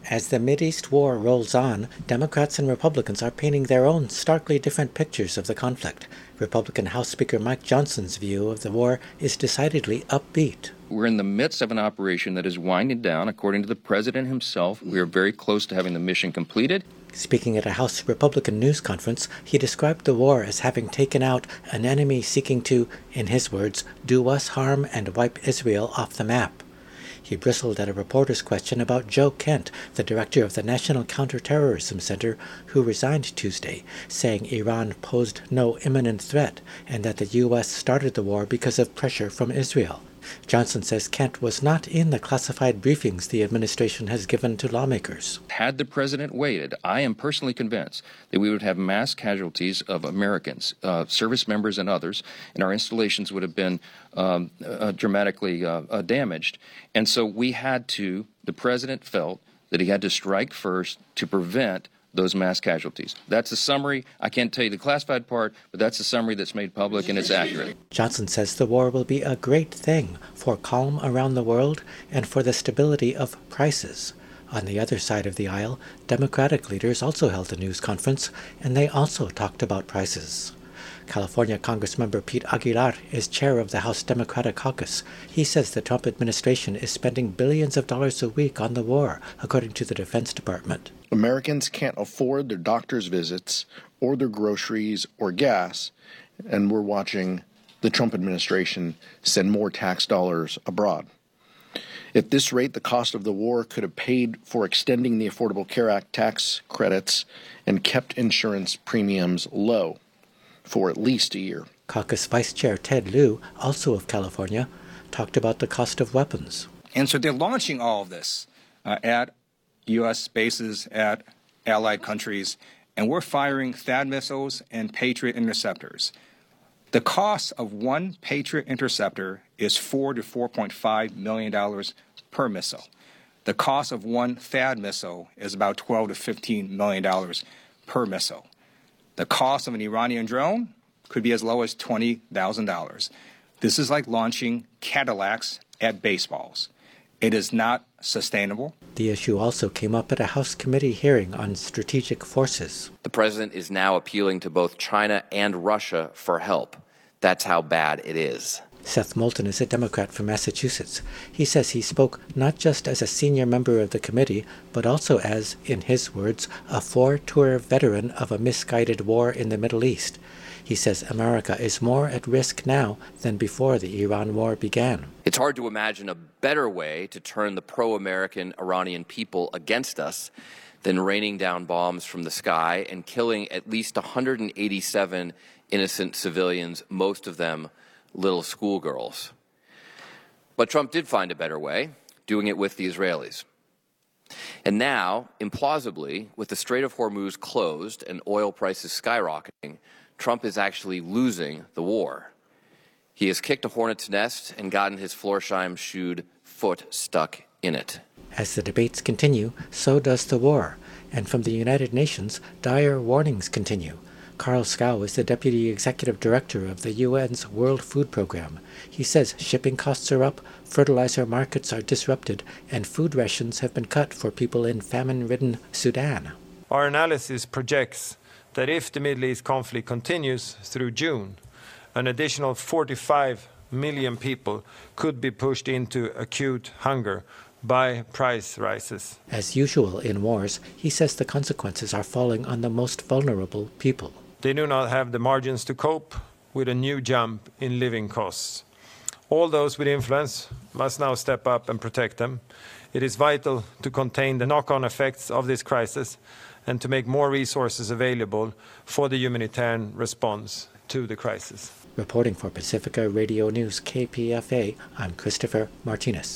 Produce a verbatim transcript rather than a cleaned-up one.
As the Mideast war rolls on, Democrats and Republicans are painting their own starkly different pictures of the conflict. Republican House Speaker Mike Johnson's view of the war is decidedly upbeat. We're in the midst of an operation that is winding down. According to the president himself, we are very close to having the mission completed. Speaking at a House Republican news conference, he described the war as having taken out an enemy seeking to, in his words, do us harm and wipe Israel off the map. He bristled at a reporter's question about Joe Kent, the director of the National Counterterrorism Center, who resigned Tuesday, saying Iran posed no imminent threat and that the U S started the war because of pressure from Israel. Johnson says Kent was not in the classified briefings the administration has given to lawmakers. Had the president waited, I am personally convinced that we would have mass casualties of Americans, uh, service members and others, and our installations would have been um, uh, dramatically uh, uh, damaged. And so we had to, the president felt that he had to strike first to prevent those mass casualties. That's the summary. I can't tell you the classified part, but that's the summary that's made public, and it's accurate. Johnson says the war will be a great thing for calm around the world and for the stability of prices. On the other side of the aisle, Democratic leaders also held a news conference, and they also talked about prices. California Congressmember Pete Aguilar is chair of the House Democratic Caucus. He says the Trump administration is spending billions of dollars a week on the war, according to the Defense Department. Americans can't afford their doctor's visits or their groceries or gas, and we're watching the Trump administration send more tax dollars abroad. At this rate, the cost of the war could have paid for extending the Affordable Care Act tax credits and kept insurance premiums low for at least a year. Caucus Vice Chair Ted Lieu, also of California, talked about the cost of weapons. And so they're launching all of this uh, at U S bases, at allied countries, and we're firing THAAD missiles and Patriot interceptors. The cost of one Patriot interceptor is four to four point five million dollars per missile. The cost of one THAAD missile is about twelve to fifteen million dollars per missile. The cost of an Iranian drone could be as low as twenty thousand dollars. This is like launching Cadillacs at baseballs. It is not sustainable. The issue also came up at a House committee hearing on strategic forces. The president is now appealing to both China and Russia for help. That's how bad it is. Seth Moulton is a Democrat from Massachusetts. He says he spoke not just as a senior member of the committee, but also as, in his words, a four-tour veteran of a misguided war in the Middle East. He says America is more at risk now than before the Iran war began. It's hard to imagine a better way to turn the pro-American Iranian people against us than raining down bombs from the sky and killing at least one hundred eighty-seven innocent civilians, most of them little schoolgirls. But Trump did find a better way, doing it with the Israelis. And now, implausibly, with the Strait of Hormuz closed and oil prices skyrocketing, Trump is actually losing the war. He has kicked a hornet's nest and gotten his Florsheim-shoed foot stuck in it. As the debates continue, so does the war. And from the United Nations, dire warnings continue. Carl Schau is the Deputy Executive Director of the U N's World Food Program. He says shipping costs are up, fertilizer markets are disrupted, and food rations have been cut for people in famine-ridden Sudan. Our analysis projects that if the Middle East conflict continues through June, an additional forty-five million people could be pushed into acute hunger by price rises. As usual in wars, he says the consequences are falling on the most vulnerable people. They do not have the margins to cope with a new jump in living costs. All those with influence must now step up and protect them. It is vital to contain the knock-on effects of this crisis and to make more resources available for the humanitarian response to the crisis. Reporting for Pacifica Radio News K P F A, I'm Christopher Martinez.